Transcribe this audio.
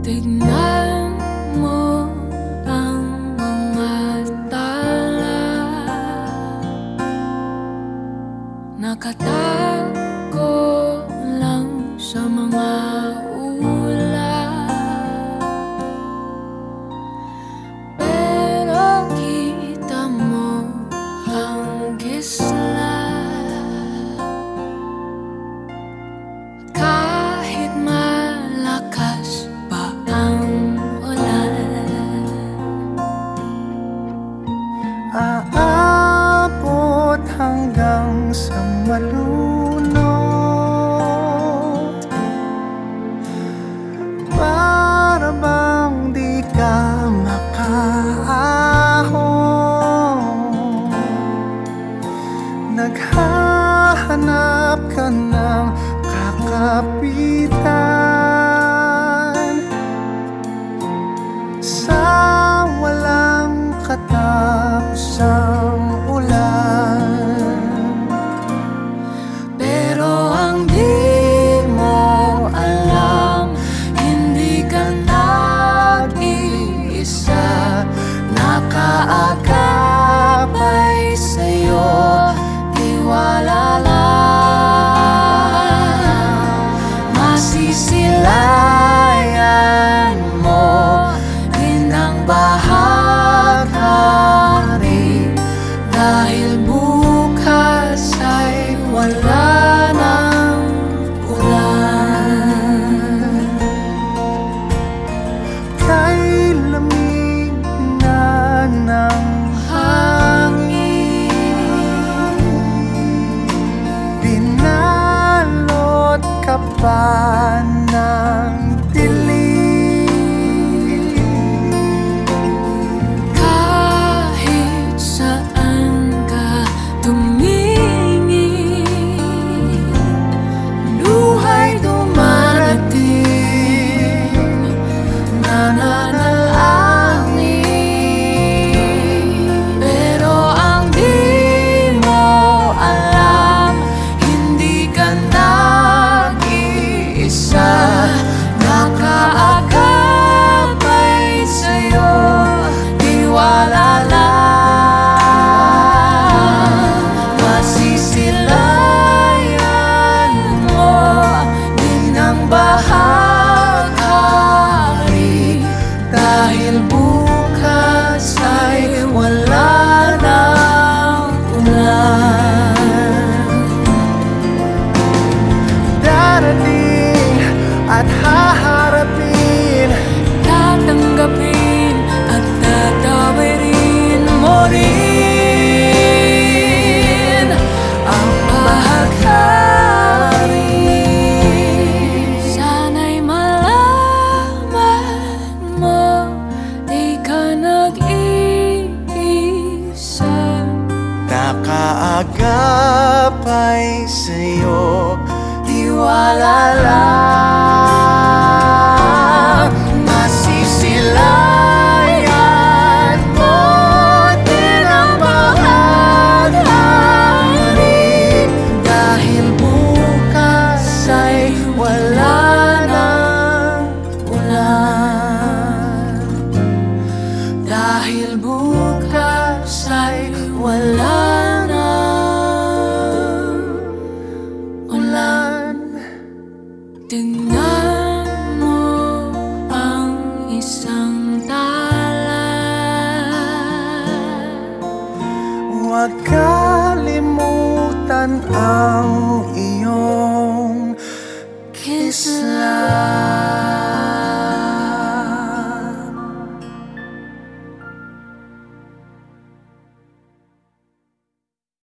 Tignan mo ang mga tala, nakatago lang sa mga ulap, pero kita mo ang kislap. Kahit malakas pa ang ulan, aabot hanggang sa malunod, para bang di ka makaahon. Naghahanap ka ng kakapitan sa walang katapusang ulan, pero ang di mo alam, hindi ka nag-iisa. Nakaagapay sa'yo, tiwala lang. Masisilayan mo din ang bahagari, dahil bukas ay wala ng ulan. kay lamig na ng hangin, binalot ka pa ng dilim. Kahit saan ka tumingin, luhay dumarating, nananalangin. Pero ang di mo alam, hindi ka nag-iisa. Nakaagapay sa'yo, tiwala lang. Masisilayan mo din ang bahagari, dahil bukas ay wala ng ulan. Darating at haharapin, Tatanggapin at tatawirin mo rin ang bahagari. Sana'y malaman mo, di ka nag-iisa. nakaagapay sa'yo, Tiwala lang. Masisilayan mo din ang bahagari, dahil bukas ay wala ng ulan. Dahil bukas ay wala ng ulan. Tingnan mo ang isang tala, huwag kalimutan ang iyong kisla.